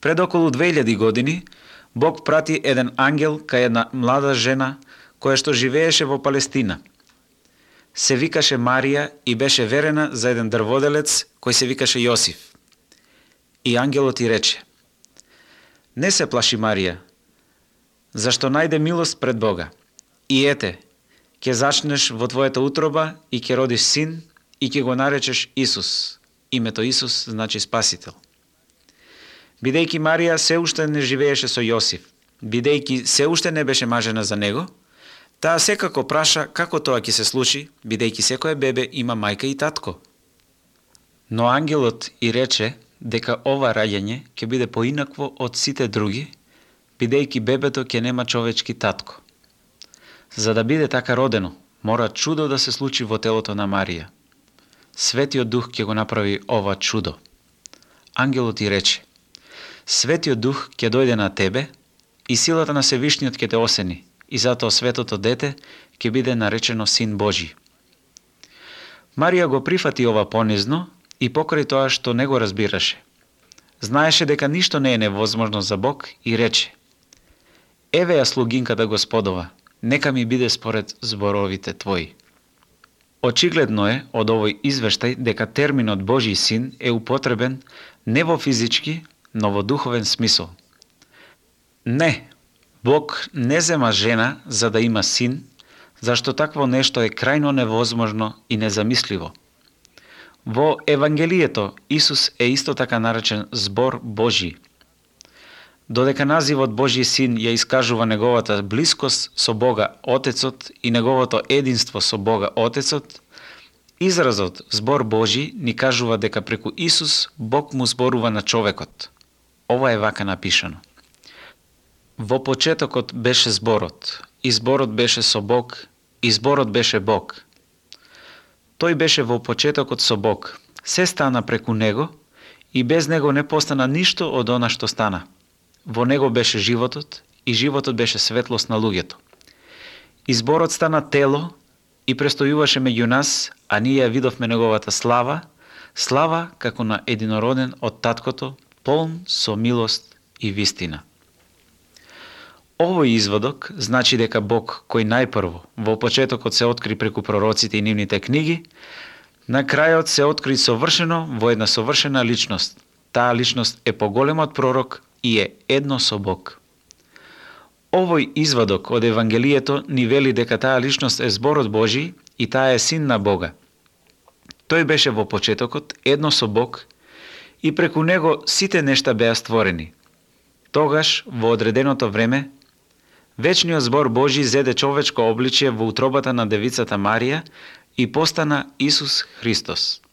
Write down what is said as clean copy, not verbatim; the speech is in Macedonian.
Пред околу 2000 години, Бог прати еден ангел кај една млада жена која што живееше во Палестина. Се викаше Марија и беше верена за еден дрводелец кој се викаше Јосиф. И ангелот ти рече: не се плаши, Марија, зашто најде милост пред Бога. И ете, ќе зачнеш во твојата утроба и ќе родиш син и ќе го наречеш Исус. Името Исус значи Спасител. Бидејќи Марија се уште не живееше со Јосиф, бидејќи се уште не беше мажена за него, таа секако праша како тоа ќе се случи, бидејќи секое бебе има мајка и татко. Но ангелот и рече дека ова раѓање ќе биде поинакво од сите други, бидејќи бебето ќе нема човечки татко. За да биде така родено, мора чудо да се случи во телото на Марија. Светиот Дух ќе го направи ова чудо. Ангелот и рече: Светиот Дух ќе дојде на тебе и силата на Севишниот ќе те осени, и затоа светото дете ќе биде наречено Син Божи. Марија го прифати ова понизно и покрај тоа што не го разбираше. Знаеше дека ништо не е невозможно за Бог и рече: еве ја слугинката Господова, нека ми биде според зборовите твои. Очигледно е од овој извештај дека терминот Божи син е употребен не во физички, но во духовен смисол. Не, Бог не зема жена за да има син, зашто такво нешто е крајно невозможно и незамисливо. Во Евангелието Исус е исто така наречен збор Божи. Додека називот Божи син ја искажува неговата блискост со Бога Отецот и неговото единство со Бога Отецот, изразот збор Божи ни кажува дека преку Исус Бог му зборува на човекот. Ова е вака напишано: во почетокот беше зборот, и зборот беше со Бог, и зборот беше Бог. Тој беше во почетокот со Бог, се стана преку него, и без него не постана ништо од она што стана. Во него беше животот, и животот беше светлост на луѓето. И зборот стана тело и престојуваше меѓу нас, а ние ја видовме неговата слава, слава како на единороден од таткото, полн со милост и вистина. Овој изводок значи дека Бог, кој најпрво во почетокот се откри преку пророците и нивните книги, на крајот се откри совршено во една совршена личност. Таа личност е поголема од пророк и е едно со Бог. Овој изводок од Евангелието ни вели дека таа личност е зборот Божи и таа е син на Бога. Тој беше во почетокот едно со Бог и преку него сите нешта беа створени. Тогаш, во одреденото време, вечниот збор Божи зеде човечко обличје во утробата на девицата Марија и постана Исус Христос.